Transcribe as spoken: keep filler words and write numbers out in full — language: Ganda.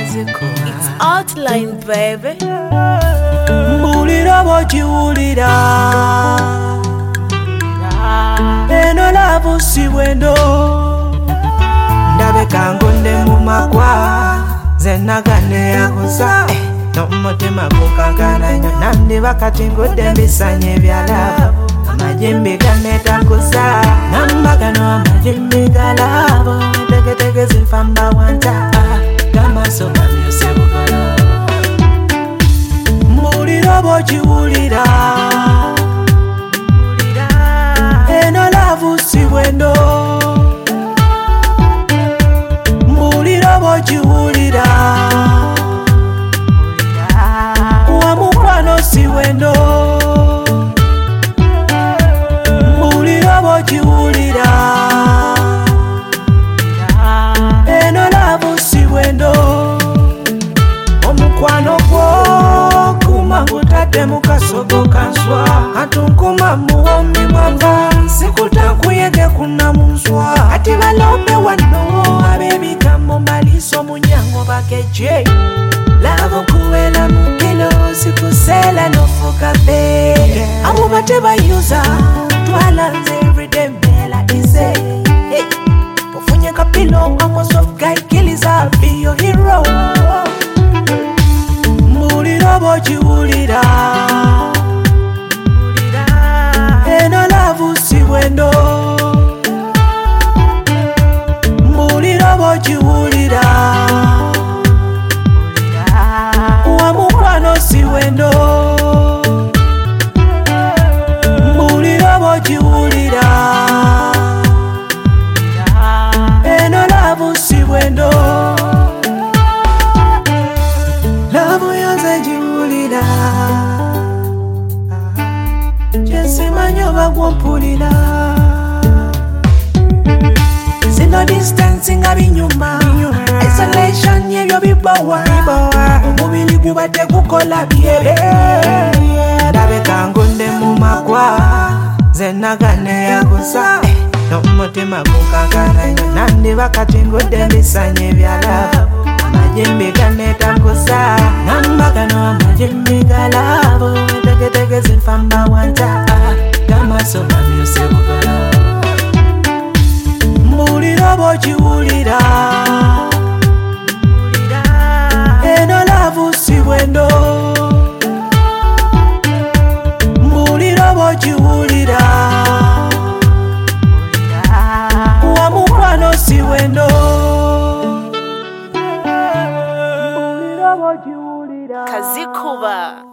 It's outline, baby. Mbulira bojiwulira eno lavu si bwendo ndabeka ngonde mu makwa zenagane yakusa n'omutima gukankana nnyo namni bakati ngudde mbisanye ebyalabo amajimbi ganetakusa namba gano amajimbi galabo entegetege zinfamba wanta gamaso gamyuse bugolo mbulira bojiwulira eno lavu si bwendo mbulira bojiwulira wa mukwano si bwendo mbulira bojiwulira eno lavu si bwendo omukwano gwo kuma ngutadde mukasogo kanswa atunkuma muwomi mwamba sikutakuyege kuna munswa ati balombe wano abebigambo maliso munyango bakeje lavo kuwela mukilo sikusela nofuka be abo bate bayuza twalanze everyday mela ise hey. Ofunye kapilo almost of guy kills I'll be your hero mbulira bojiwulira eno lavu si bwendo mbulira bojiwulira wa mukwano si bwendo mbulira bojiwulira eno lavu si bwendo lavu yonze jiwulira jesimanyo bagwompulira zino distance nga binyuma isolation yebyo bibawa omubiri gubadde gukola byebe ndabeka ngonde mu makwa zenagane yakusa n'omutima gukankana nnyo nandi bakati ngudde mbisanye ebyalabo amajimbi ganetakusa namba gano amajimbi galabo entegetege zinfamba wanta gamaso gamyuse bugolo mbulira bojiwulira eno lavu si bwendo mbulira bojiwulira wa mukwano si bwendo Kazikuba.